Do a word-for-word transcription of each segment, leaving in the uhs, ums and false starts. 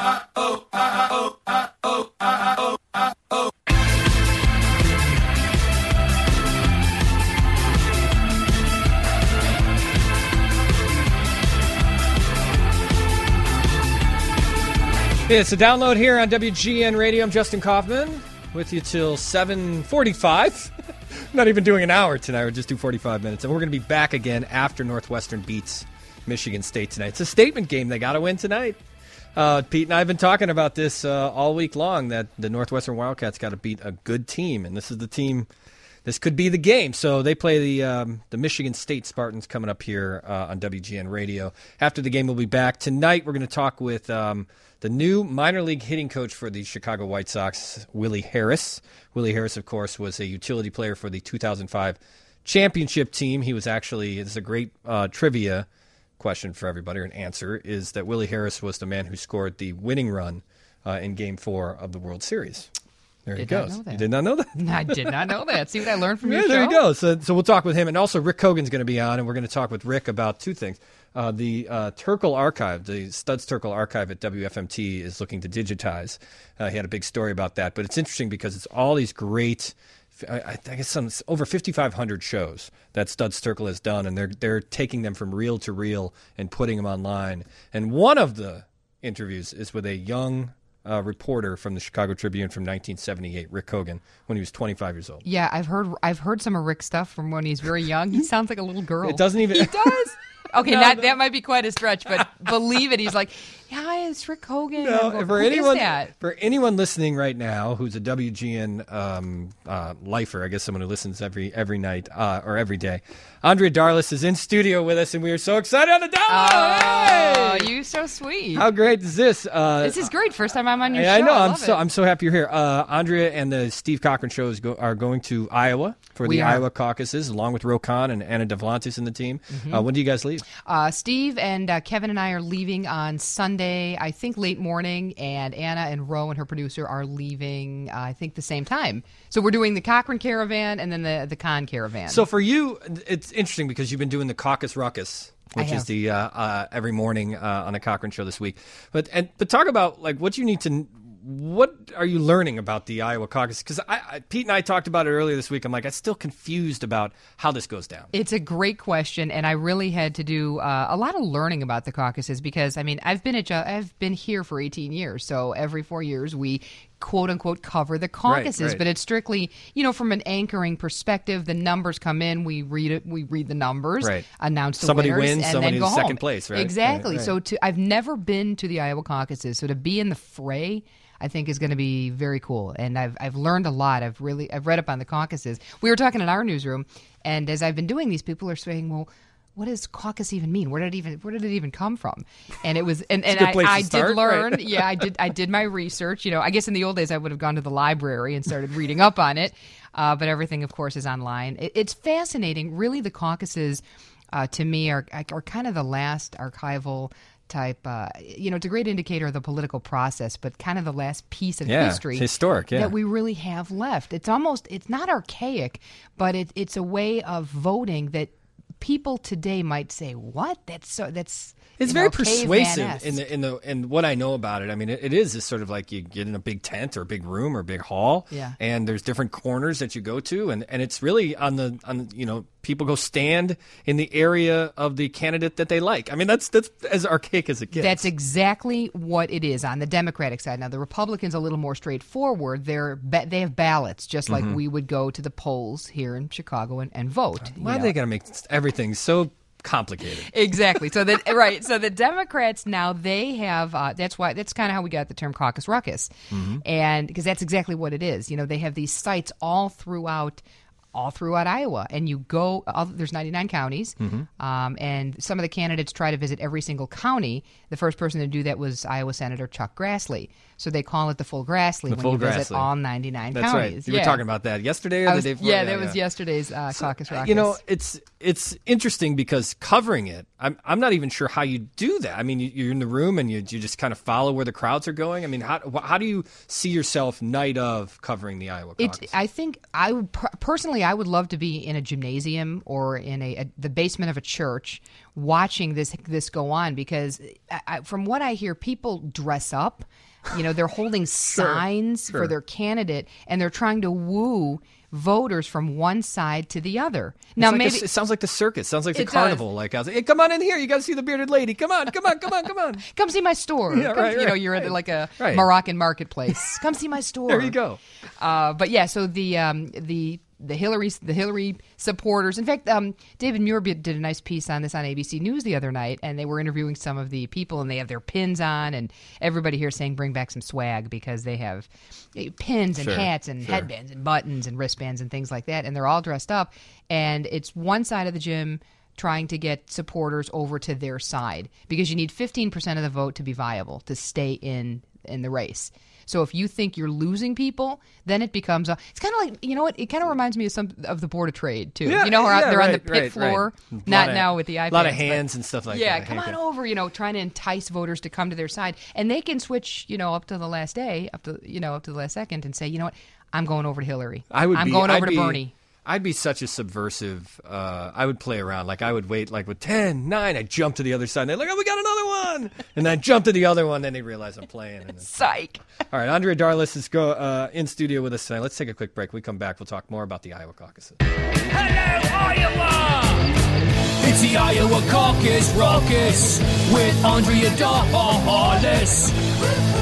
It's a download here on W G N Radio. I'm Justin Kaufman with you till seven forty-five. Not even doing an hour tonight. We're just do forty-five minutes. And we're going to be back again after Northwestern beats Michigan State tonight. It's a statement game. They got to win tonight. Uh, Pete and I have been talking about this uh, all week long, that the Northwestern Wildcats got to beat a good team. And this is the team. This could be the game. So they play the um, the Michigan State Spartans coming up here uh, on W G N Radio. After the game, we'll be back. Tonight, we're going to talk with um, the new minor league hitting coach for the Chicago White Sox, Willie Harris. Willie Harris, of course, was a utility player for the two thousand five championship team. He was actually, it's a great uh, trivia question for everybody, or an answer, is that Willie Harris was the man who scored the winning run uh, in Game four of the World Series. There he goes. You did not know that? I did not know that. See what I learned from yeah, your there show? you go. So, so we'll talk with him. And also Rick Kogan's going to be on, and we're going to talk with Rick about two things. Uh, the uh, Turkle Archive, the Studs Turkle Archive at W F M T is looking to digitize. Uh, he had a big story about that. But it's interesting because it's all these great, I, I guess some over fifty-five hundred shows that Studs Turkle has done, and they're they're taking them from reel to reel and putting them online. And one of the interviews is with a young Uh, reporter from the Chicago Tribune from nineteen seventy-eight, Rick Kogan, when he was twenty-five years old. Yeah, I've heard I've heard some of Rick's stuff from when he's very young. He sounds like a little girl. It doesn't even. He does. Okay, no, not, no. that might be quite a stretch, but believe it. He's like, yeah, it's Rick Kogan. No, going, for Who anyone is that? for anyone listening right now who's a W G N um, uh, lifer, I guess someone who listens every every night uh, or every day, Andrea Darlis is in studio with us, and we are so excited on the download. Oh, Hey! you so sweet. How great is this? Uh, This is great. First time I'm on your I, show. I know. I I'm love so it. I'm so happy you're here. Uh, Andrea and the Steve Cochran shows go, are going to Iowa for We the are. Iowa caucuses, along with Ro Khan and Anna Devlantis in the team. Mm-hmm. Uh, when do you guys leave? Uh, Steve and uh, Kevin and I are leaving on Sunday, I think late morning, and Anna and Ro and her producer are leaving, uh, I think, the same time. So we're doing the Cochran Caravan and then the, the Khan Caravan. So for you, it's interesting because you've been doing the Caucus Ruckus, which I is have. the uh, uh, every morning uh, on the Cochran Show this week. But and but talk about like what you need to. What are you learning about the Iowa caucus? Because I, I, Pete and I talked about it earlier this week. I'm like, I'm still confused about how this goes down. It's a great question, and I really had to do uh, a lot of learning about the caucuses because, I mean, I've been at Ju- I've been here for eighteen years, so every four years we quote unquote cover the caucuses, Right, right. but it's strictly, you know, from an anchoring perspective. The numbers come in, we read it, we read the numbers, Right. announce the Somebody winners, wins, and somebody then go in home. second place, right? Exactly. Right, right. So to I've never been to the Iowa caucuses, so to be in the fray, I think is going to be very cool, and I've I've learned a lot. I've really I've read up on the caucuses. We were talking in our newsroom, and as I've been doing these, people are saying, "Well, what does caucus even mean? Where did it even where did it even come from?" And it was and, and a good I, place to I start, did learn. right? Yeah, I did I did my research. You know, I guess in the old days I would have gone to the library and started reading up on it, uh, but everything, of course, is online. It, it's fascinating. Really, the caucuses uh, to me are are kind of the last archival type, uh, you know, it's a great indicator of the political process, but kind of the last piece of Yeah, history historic, yeah. that we really have left. It's almost, it's not archaic, but it, it's a way of voting that people today might say, what? That's so, that's, It's you very know, persuasive caveman-esque. in the in the and what I know about it. I mean, it, it is is sort of like you get in a big tent or a big room or a big hall, Yeah. and there's different corners that you go to, and, and it's really on the on you know people go stand in the area of the candidate that they like. I mean, that's that's as archaic as it gets. That's exactly what it is on the Democratic side. Now, the Republicans are a little more straightforward. They're ba- they have ballots, just like Mm-hmm. we would go to the polls here in Chicago and, and vote. you Why are know. they got to make everything so complicated? Exactly. So that right. So the Democrats now they have. Uh, that's why. That's kind of how we got the term caucus ruckus, Mm-hmm. and because that's exactly what it is. You know, they have these sites all throughout. all throughout Iowa, and you go. All, there's ninety-nine counties, Mm-hmm. um, and some of the candidates try to visit every single county. The first person to do that was Iowa Senator Chuck Grassley. So they call it the full Grassley The when full you visit Grassley. all ninety-nine That's counties. right. You yeah. were talking about that yesterday or I the was- day before? yeah, that was yesterday's uh, caucus ruckus. You know, it's it's interesting because covering it, I'm I'm not even sure how you do that. I mean, you, you're in the room and you you just kind of follow where the crowds are going. I mean, how how do you see yourself night of covering the Iowa It, caucus? I think I would per- personally, frankly, I would love to be in a gymnasium or in a, a the basement of a church watching this this go on, because I, I, from what I hear, people dress up. You know, they're holding signs sure. for their candidate, and they're trying to woo voters from one side to the other. Now, like maybe a, it sounds like the circus. Sounds like the It carnival. does. Like I was like, hey, come on in here. You got to see the bearded lady. Come on, come on, come on, come on. come see my store. Yeah, Come- right, you know, right, you're right. at like a Right. Moroccan marketplace. Come see my store. There you go. Uh, but yeah, so the um, the the Hillary the Hillary supporters. In fact, um, David Muir did a nice piece on this on A B C News the other night, and they were interviewing some of the people, and they have their pins on, and everybody here saying bring back some swag, because they have eh, pins and Sure, hats and sure. headbands and buttons and wristbands and things like that, and they're all dressed up, and it's one side of the gym trying to get supporters over to their side, because you need fifteen percent of the vote to be viable to stay in in the race. So if you think you're losing people, then it becomes a, it's kind of like, you know what, it kind of reminds me of some of the Board of Trade too. Yeah, you know, where yeah, they're on the right, pit right, floor, right. not Lot of- now with the iPads. A lot of but- hands and stuff like yeah, that. come on Hank- over, you know, trying to entice voters to come to their side. And they can switch, you know, up to the last day, up to, you know, up to the last second and say, you know what, I'm going over to Hillary. I would I'm be, going I'd over be, to Bernie. I'd be such a subversive. Uh, I would play around. Like, I would wait, like, with ten, nine, I'd jump to the other side. And they're like, oh, we got another one. And then I'd jump to the other one. Then they realize I'm playing. And then... Psych. All right, Andrea Darlis is go, uh, in studio with us tonight. Let's take a quick break. When we come back, we'll talk more about the Iowa caucuses. Hello, Iowa! It's the Iowa Caucus Raucous with Andrea Darlis.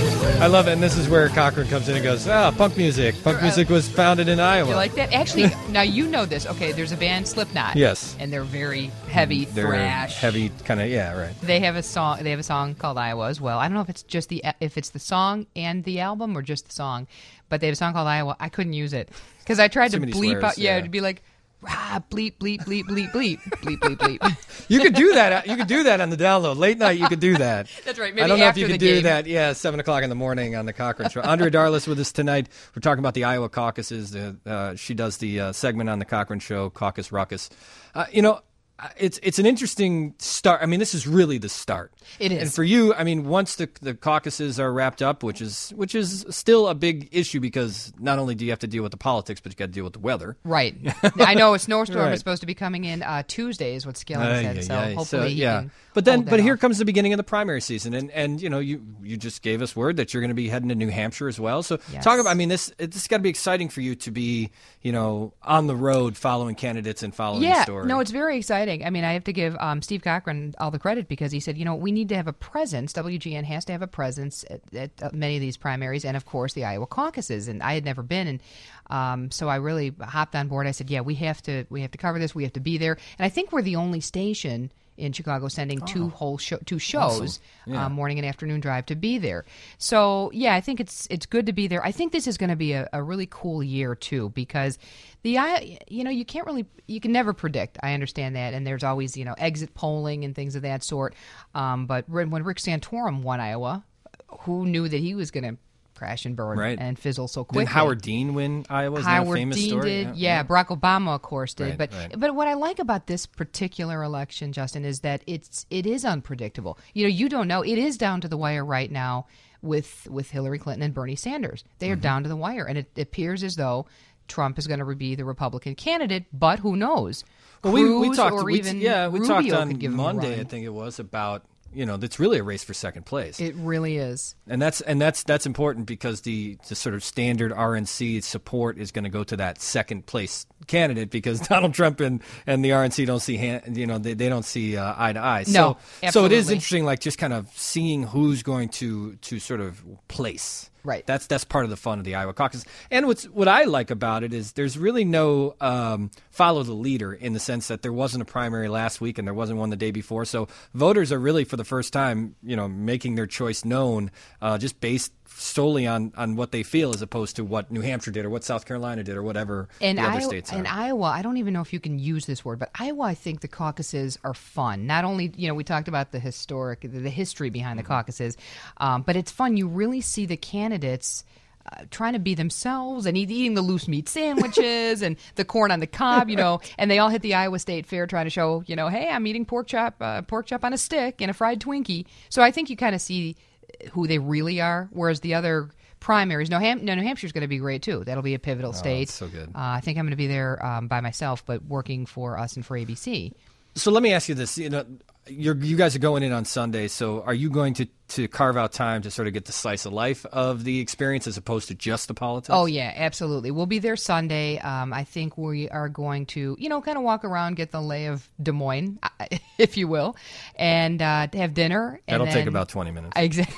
I love it. And this is where Cochran comes in and goes, ah, punk music. Punk music was founded in Iowa. You like that? Actually, now you know this. Okay, there's a band, Slipknot. Yes. And they're very heavy They're thrash. heavy, kind of, yeah, right. They have a song. They have a song called Iowa as well. I don't know if it's just the if it's the song and the album or just the song, but they have a song called Iowa. I couldn't use it because I tried Too to many bleep swears, out. Yeah, yeah. it'd be like rah, bleep, bleep, bleep, bleep, bleep, bleep, bleep, bleep. You could do that. You could do that on the download. Late night, you could do that. That's right. Maybe I don't know after if you the could do game. that. Yeah, seven o'clock in the morning on the Cochran Show. Andrea Darlis with us tonight. We're talking about the Iowa caucuses. Uh, uh, she does the uh, segment on the Cochran Show, Caucus Ruckus. Uh, you know, it's it's an interesting start. I mean, this is really the start. It is. And for you, I mean, once the the caucuses are wrapped up, which is which is still a big issue, because not only do you have to deal with the politics, but you got to deal with the weather. Right. I know a snowstorm Right. is supposed to be coming in uh, Tuesday, is what Skilling Ay, said. ay, So ay. hopefully, So, he yeah. can But then, hold but that here off. comes the beginning of the primary season, and and you know, you you just gave us word that you're going to be heading to New Hampshire as well. So Yes. talk about. I mean, this this has got to be exciting for you to be, you know, on the road following candidates and following Yeah, the story. no, it's very exciting. I mean, I have to give um, Steve Cochran all the credit, because he said, you know, we need to have a presence. W G N has to have a presence at, at uh, many of these primaries, and of course the Iowa caucuses. And I had never been, and um, so I really hopped on board. I said, yeah, we have to, we have to cover this. We have to be there. And I think we're the only station in Chicago sending two whole show, two shows, Yeah. um, morning and afternoon drive, to be there. So yeah, I think it's it's good to be there. I think this is going to be a, a really cool year too, because the I you know you can't really you can never predict. I understand that, and there's always you know exit polling and things of that sort. Um, but when when Rick Santorum won Iowa, who knew that he was going to crash and burn Right. and fizzle so quickly? Didn't Howard Dean win Iowa? Isn't that a Howard famous Dean story? did, yeah, Barack Obama, of course, did. Right, but right. but what I like about this particular election, Justin, is that it's it is unpredictable. You know, you don't know. It is down to the wire right now with with Hillary Clinton and Bernie Sanders. They are Mm-hmm. down to the wire, and it appears as though Trump is going to be the Republican candidate. But who knows? Well, we, we Cruz talked. or we, even yeah, we Rubio talked on could give him a Monday. run. I think it was about you know that's really a race for second place. It really is. And that's and that's that's important, because the, the sort of standard R N C support is going to go to that second place candidate, because Donald Trump and, and the R N C don't see hand, you know they, they don't see uh, eye to eye. No, so so it is absolutely. interesting, like just kind of seeing who's going to to sort of place. Right. That's that's part of the fun of the Iowa caucus. And what's what I like about it is there's really no um, follow the leader, in the sense that there wasn't a primary last week and there wasn't one the day before. So voters are really, for the first time, you know, making their choice known, uh, just based solely on, on what they feel, as opposed to what New Hampshire did or what South Carolina did or whatever And the other Iowa, states are. and Iowa, I don't even know if you can use this word, but Iowa, I think the caucuses are fun. Not only, you know, we talked about the historic, the, the history behind Mm-hmm. the caucuses, um, but it's fun. You really see the candidates uh, trying to be themselves and eat, eating the loose meat sandwiches and the corn on the cob, you know, and they all hit the Iowa State Fair trying to show, you know, hey, I'm eating pork chop, uh, pork chop on a stick and a fried Twinkie. So I think you kind of see who they really are, whereas the other primaries. No, Ham- no New Hampshire's going to be great, too. That'll be a pivotal state. that's so good. Uh, I think I'm going to be there um, by myself, but working for us and for A B C. So let me ask you this. You know, you're, you guys are going in on Sunday, so are you going to, to carve out time to sort of get the slice of life of the experience as opposed to just the politics? Oh, yeah, absolutely. We'll be there Sunday. Um, I think we are going to, you know, kind of walk around, get the lay of Des Moines, if you will, and uh, have dinner. And That'll then, take about twenty minutes. Exactly.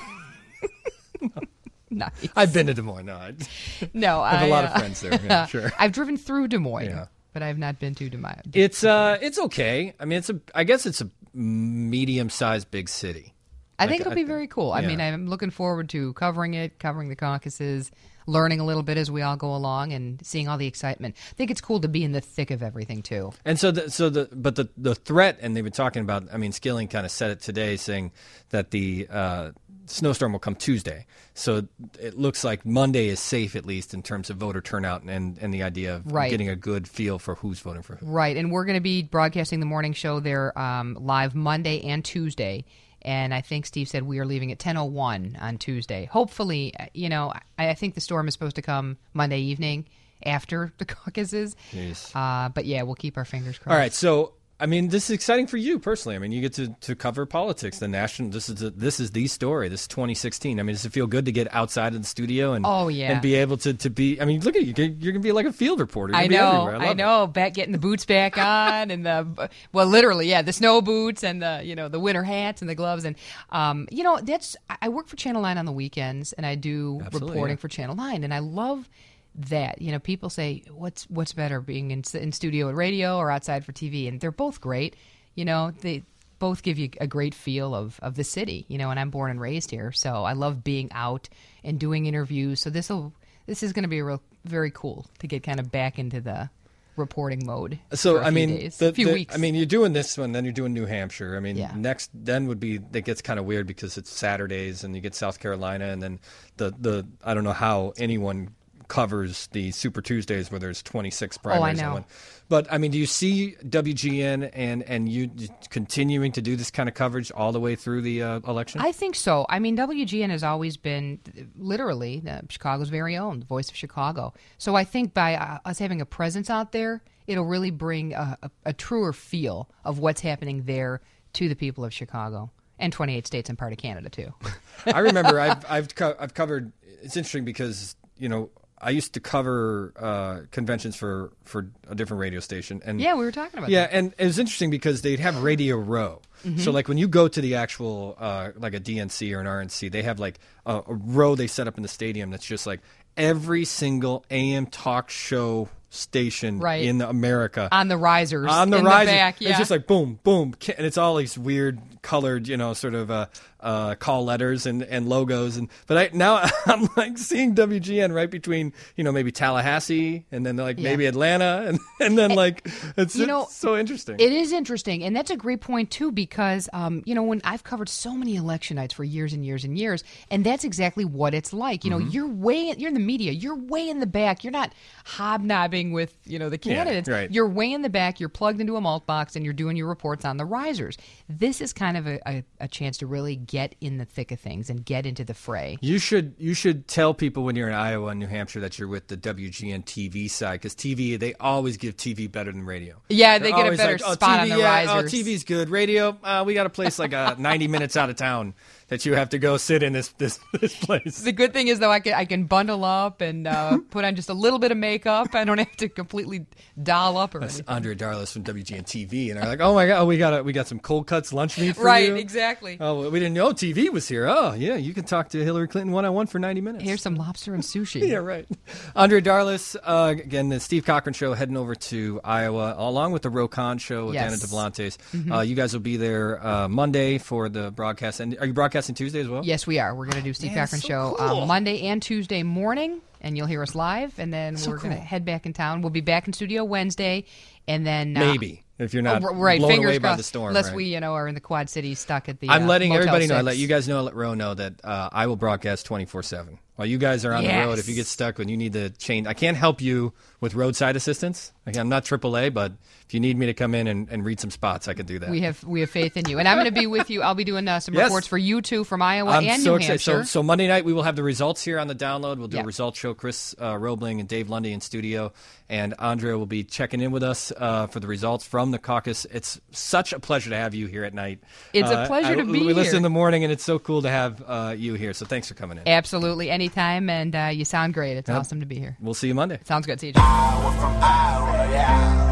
Nice. I've been to Des Moines. No, I, no, I have I, a lot uh, of friends there. Yeah, sure. I've driven through Des Moines. Yeah. But I have not been to Des Moines. It's uh, it's okay. I mean, it's a. I guess it's a medium-sized big city. I Like, think it'll I- be very cool. I yeah. mean, I'm looking forward to covering it, covering the caucuses, learning a little bit as we all go along, and seeing all the excitement. I think it's cool to be in the thick of everything too. And so, the, so the but the the threat, and they've been talking about. I mean, Skilling kind of said it today, saying that the uh, snowstorm will come Tuesday. So it looks like Monday is safe, at least in terms of voter turnout and and the idea of Right. getting a good feel for who's voting for who. Right, and we're going to be broadcasting the morning show there um, live Monday and Tuesday. And I think Steve said we are leaving at ten oh one on Tuesday. Hopefully, uh, you know, I, I think the storm is supposed to come Monday evening after the caucuses. Jeez. Uh, but yeah, we'll keep our fingers crossed. All right, so I mean, this is exciting for you personally. I mean, you get to, to cover politics. The national. This is the, this is the story. This is twenty sixteen. I mean, does it feel good to get outside of the studio and Oh, yeah. and be able to, to be? I mean, look at you. You're gonna be like a field reporter. You're I gonna be know, everywhere. I, I, love it. know. Back getting the boots back on, and the well, literally, yeah, the snow boots and the you know the winter hats and the gloves, and um, you know that's I I work for Channel Nine on the weekends, and I do Absolutely, reporting yeah. for Channel Nine, and I love that. You know, people say what's what's better, being in in studio at radio or outside for T V, and they're both great. You know, they both give you a great feel of, of the city, you know, and I'm born and raised here. So I love being out and doing interviews. So this will this is going to be a real, very cool to get kind of back into the reporting mode. So for a I few mean, days, the, a few the- weeks. I mean, you're doing this one, then you're doing New Hampshire. I mean, Yeah. next then would be that gets kind of weird because it's Saturdays and you get South Carolina, and then the the I don't know how anyone covers the Super Tuesdays where there's twenty-six primaries. know. in one. But I mean, do you see W G N and and you continuing to do this kind of coverage all the way through the uh, election? I think so. I mean, W G N has always been literally uh, Chicago's very own, the voice of Chicago. So I think by uh, us having a presence out there, it'll really bring a, a, a truer feel of what's happening there to the people of Chicago and twenty-eight states and part of Canada too. I remember I've I've co- I've covered. It's interesting because you know. I used to cover uh, conventions for, for a different radio station, and Yeah, we were talking about yeah, that. and it was interesting because they'd have Radio Row. Mm-hmm. So, like when you go to the actual uh, like a D N C or an R N C, they have like a, a row they set up in the stadium that's just like every single A M talk show station Right. in America On the risers. on the in risers. The back, yeah. It's just like boom, boom, ca- and it's all these weird colored, you know, sort of uh, uh, call letters and, and logos. And but I now I'm like seeing W G N right between, you know, maybe Tallahassee and then like Yeah. maybe Atlanta, and and then like it's, you it's know, so interesting. It is interesting, and that's a great point too, because um, you know, when I've covered so many election nights for years and years and years, and that's exactly what it's like. You know, Mm-hmm. you're way you're in the media, you're way in the back. You're not hobnobbing with you know the Yeah, candidates. right. You're way in the back. You're plugged into a malt box, and you're doing your reports on the risers. This is kind of a, a, a chance to really get in the thick of things and get into the fray. You should you should tell people when you're in Iowa and New Hampshire that you're with the W G N T V side, because T V, they always give T V better than radio. Yeah, they They're get a always better like, oh, spot T V, on the yeah, risers. Oh, T V's good. Radio, uh, we got a place like uh, ninety minutes out of town that you have to go sit in this this, this place. The good thing is, though, I can I can bundle up and uh, put on just a little bit of makeup. I don't have to completely doll up or That's anything. Andrea Darlis from W G N T V, and they're like, "Oh my God, oh, we got a, we got some cold cuts lunch meat for Right, you." exactly. Oh, well, we didn't know T V was here. Oh, yeah, you can talk to Hillary Clinton one on one for ninety minutes. Here's some lobster and sushi. Yeah, right. Andrea Darlis, uh, again, the Steve Cochran Show heading over to Iowa, along with the Rokon Show with Yes. Anna Devlantes. Mm-hmm. Uh, you guys will be there uh, Monday for the broadcast. And are you broadcasting Tuesday as well? Yes, we are. We're going to do Steve Man, Cochran so Show cool. um, Monday and Tuesday morning, and you'll hear us live. And then So we're going to cool. head back in town. We'll be back in studio Wednesday, and then uh, Maybe, if you're not oh, right, blown fingers away by crossed, the storm. Unless right? we, you know, are in the Quad Cities stuck at the. I'm uh, letting Motel everybody know. I six. let you guys know, let Ro know that uh, I will broadcast twenty-four seven. While you guys are on Yes. the road, if you get stuck when you need to change, I can't help you with roadside assistance. Like, I'm not triple A, but if you need me to come in and, and read some spots, I could do that. We have we have faith in you, and I'm going to be with you. I'll be doing uh, some Yes. reports for you two from Iowa I'm and so New excited. Hampshire. So, so Monday night we will have the results here on the download. We'll do Yeah. a results show. Chris uh, Roebling and Dave Lundy in studio, and Andrea will be checking in with us uh, for the results from the caucus. It's such a pleasure to have you here at night. It's a Uh, pleasure I- to be We listen here. in the morning, and it's so cool to have uh, you here. So thanks for coming in. Absolutely, anytime, and uh, you sound great. It's Yep. awesome to be here. We'll see you Monday. Sounds good. See you, Jim. Iowa from Iowa, yeah.